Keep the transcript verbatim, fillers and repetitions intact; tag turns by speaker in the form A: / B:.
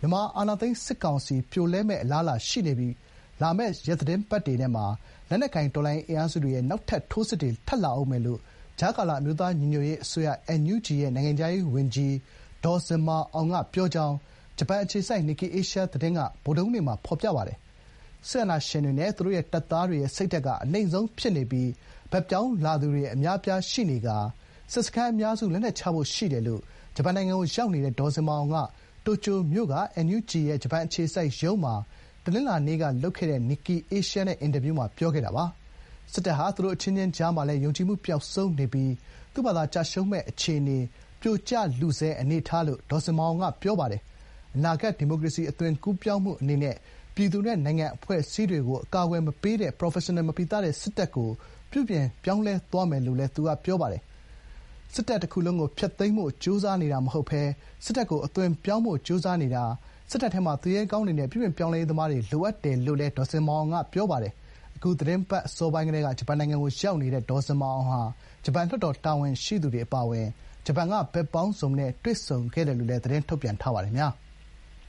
A: မြန်မာအာဏာသိမ်းစစ်ကောင်စီပြိုလဲမယ့်အလားအလာရှိနေပြီးလာမယ့်ရက်သီတင်းပတ်တွေထဲမှာလက်နက်ကိုင်တော်လှန်ရေးအင်အားစုတွေရဲ့နောက်ထပ်ထိုးစစ်တွေထပ်လာဦးမယ်လို့ကြားကာလအမျိုးသားညီညွတ်ရေးအစိုးရ အန် ယူ ဂျီ ရဲ့နိုင်ငံခြားရေးဝန်ကြီးဒေါ်ဇင်မာအောင်ကပြောကြောင်းဂျပန်အခြေစိုက် Nikkei Asia သတင်းကဗုဒ္ဓဟူးနေ့မှာဖော်ပြပါတယ်။စစ်အာဏာရှင်တွေနဲ့သူတို့ရဲ့တပ်သားတွေရဲ့စိတ်ဓာတ်ကအနိမ့်ဆုံးဖြစ်နေပြီးဘက်ပြောင်းလာသူတွေအများအပြားရှိနေကာစစ်စခန်းအများစုလက်နက်ချဖို့ရှိတယ်လို့ဂျပန်နိုင်ငံကိုရောက်နေတဲ့ဒေါ်ဇင်မာအောင်ကတိုကျိုမြို့က အန် ယူ ဂျီ ရဲ့ဂျပန်အခြေစိုက်ရုံးမှာတနင်္လာနေ့ကလုပ်ခဲ့တဲ့ Nikkei Asia နဲ့အင်တာဗျူးမှာပြောခဲ့တာပါ။စစ်တပ်ဟာသူတို့အချင်းချင်းကြားမှာလည်းယုံကြည်မှုပျောက်ဆုံးနေပြီးသူ့ဘာသာကျရှုံးမဲ့အခြေအနေပြိုကျလုဆဲအနေအထားလို့ဒေါ်ဇင်မာအောင်ကပြောပါတယ်။အနာဂတ်ဒီမိုကရေစီအသွင်ကူးပြောင်းမှုအနေနဲ့ပြည်သူနဲ့နိုင်ငံအဖွဲ့အစည်းတွေကိုအကာအကွယ်မပေးတဲ့ ပရော်ဖက်ရှင်နယ်မပီသတဲ့စစ်တပ်ကိုပြုပြင်ပြောင်းလဲသွားမယ်လို့လည်းသူကပြောပါတယ်။စစ်တပ်တခုလုံးကိုဖျက်သိမ်းဖို့ကြိုးစားနေတာမဟုတ်ဘဲစစ်တပ်ကိုအသွင်ပြောင်းဖို့ကြိုးစားနေတာစစ်တပ်ထဲမှာသူရဲကောင်းတွေနဲ့ပြုပြင်ပြောင်းလဲရေးသမားတွေလိုအပ်တယ်လို့လည်းဒေါ်ဇင်မာအောင်ကပြောပါတယ်။အခုသီတင်းပတ်အစောပိုင်းကတည်းကဂျပန်နိုင်ငံကိုရောက်နေတဲ့ဒေါ်ဇင်မာအောင်ဟာဂျပန်လွှတ်တော်တာဝန်ရှိသူတွေအပါအဝင်ဂျပန်ကဘက်ပေါင်းစုံနဲ့တွေ့ဆုံခဲ့တယ်လို့လည်းသတင်းထုတ်ပြန်ထားပါတယ်။